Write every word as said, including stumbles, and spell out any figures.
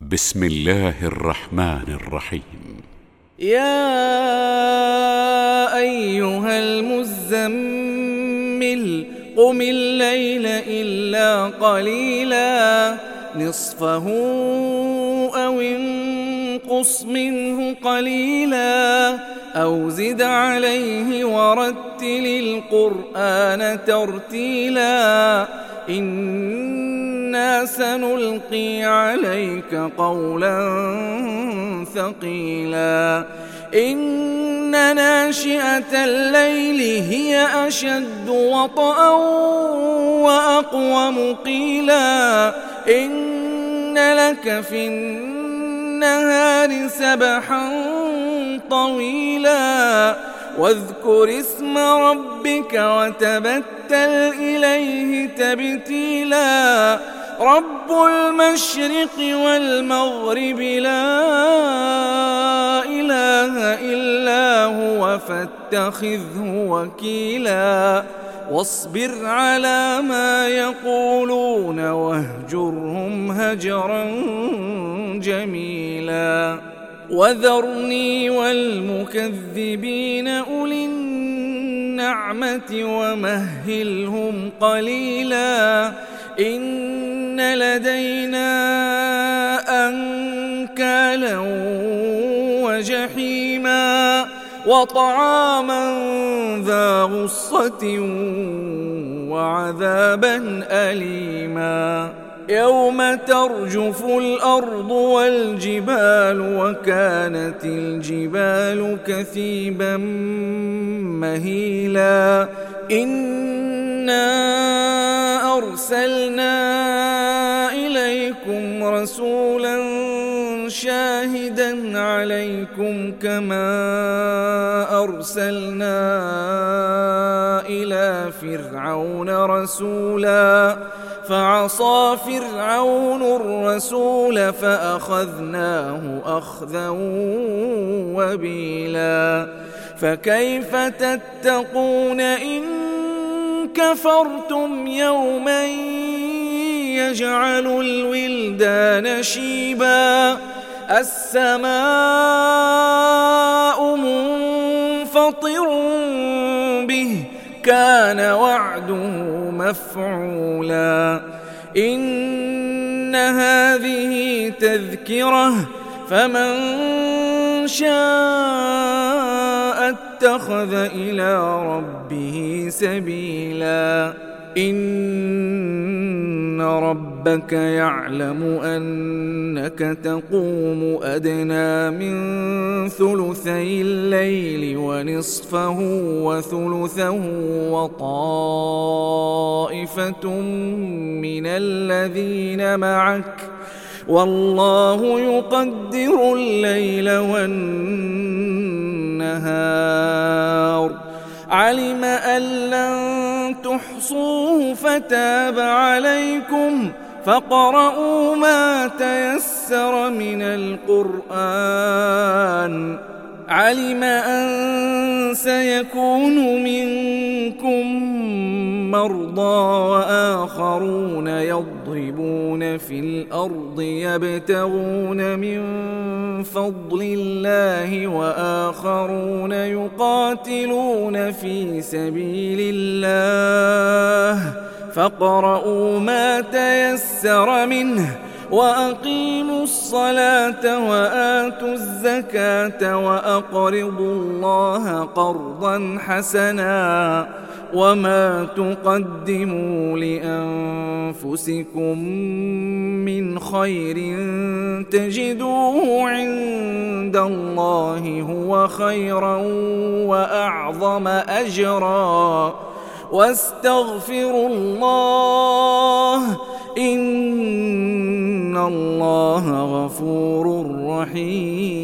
بسم الله الرحمن الرحيم. يا أيها المزمل قم الليل إلا قليلا نصفه أو انقص منه قليلا أو زد عليه ورتل القرآن ترتيلا إنا سنلقي عليك قولا ثقيلا إن ناشئة الليل هي أشد وطئا وأقوم قيلا إن لك في النهار سبحا طويلا واذكر اسم ربك وتبتل إليه تبتيلا رب المشرق والمغرب لا إله إلا هو فاتخذه وكيلا واصبر على ما يقولون واهجرهم هجرا جميلا وذرني والمكذبين أولي النعمة ومهلهم قليلا إن لدينا أنكالا وجحيما وطعاما ذا غصة وعذابا أليما يوم ترجف الأرض والجبال وكانت الجبال كثيبا مهيلا إنا أرسلنا إليكم رسولا شاهدا عليكم كما أرسلنا إلى فرعون رسولا فعصى فرعون الرسول فأخذناه أخذا وبيلا فكيف تتقون إن كفرتم يوما يجعل الولدان شيبا السماء منفطر به كان وعده مفعولا إن هذه تذكرة فمن شاء اتخذ إلى ربه سبيلا إن ربك يعلم أنك تقوم أدنى من ثلثي الليل ونصفه وثلثه وطائفة من الذين معك والله يقدر الليل والنهار علم أن لن تحصوه فتاب عليكم فاقرؤوا ما تيسر من القرآن علم أن سيكون منكم مرضى وآخرون يضربون في الأرض يبتغون من فضل الله وآخرون يقاتلون في سبيل الله فاقرؤوا ما تيسر منه وأقيموا الصلاة وآتوا الزكاة وأقرضوا الله قرضا حسنا وما تقدموا لأنفسكم من خير تجدوه عند الله هو خيرا وأعظم أجرا واستغفروا الله إن الله غفور رحيم.